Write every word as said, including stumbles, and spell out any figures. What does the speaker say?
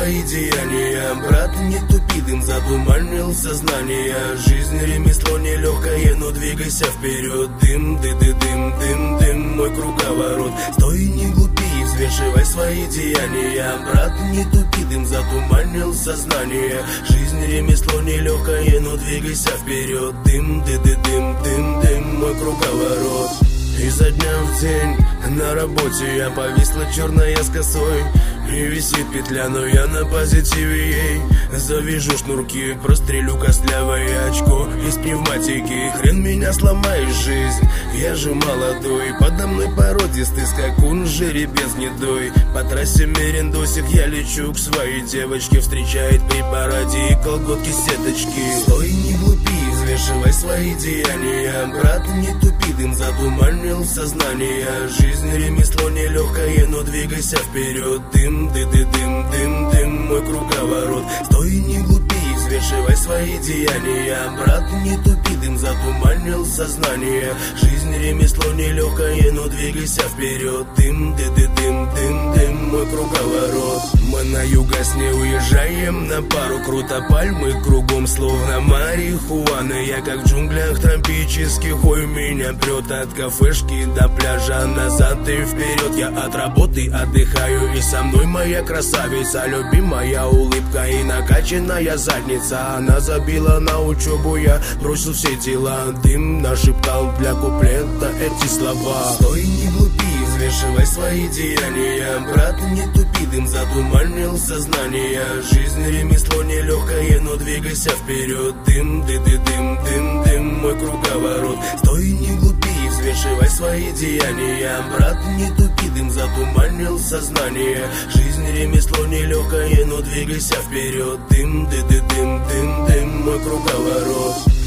свои деяния. Брат, не тупи, дым затуманил сознание. Жизнь ремесло нелегкое, но двигайся вперед. Дым, ды ды дым, дым, дым, мой круговорот. Стой, не глупи, взвешивай свои деяния. Брат, не тупи, дым затуманил сознание. Жизнь ремесло нелегкое, но двигайся вперед. Дым, ды ды дым, дым, дым, мой круговорот. Изо дня в день на работе я повисла черная с косой. И висит петля, но я на позитиве ей. Завяжу шнурки, прострелю костлявое очко из пневматики. Хрен меня сломаешь, жизнь, я же молодой. Подо мной породистый скакун, жеребец гнедой. По трассе мерендосик я лечу к своей девочке. Встречает при параде и колготки сеточки. Стой, не глупи, взвешивай свои деяния. Брат, не тупи, дым затуманил сознание. Жизнь ремесло нелегкое, но двигайся вперед. Дым, ды ды дым, дым, дым, мой круговорот. Стой, не глупи, взвешивай свои деяния. Брат, не тупи, дым затуманил сознание. Жизнь ремесло нелегкое, но двигайся вперед. Дым, ды ды дым, дым, дым, мой круговорот. Мы на югас не уезжаем на пару, круто пальмы кругом, словно марихуана. Я как в джунглях тропических, ой, меня прет от кафешки до пляжа, назад и вперед. Я от работы отдыхаю, и со мной моя красавица, любимая улыбка и накачанная задница. Она забила на учебу, я бросил все дела. Дым нашептал для куплета эти слова. Стой, не глупи, взвешивай свои деяния. Брат, не тупи, дым затуманил сознание. Жизнь ремесло нелегкое, но двигайся вперед. Дым, ды ды дым, дым, дым, мой круговорот. Стой, не глупи, взвешивай свои деяния. Брат, не тупи, дым затуманил сознание. Жизнь ремесло нелегкое, но двигайся вперед. Дым, ды ды дым, дым, дым, мой круговорот.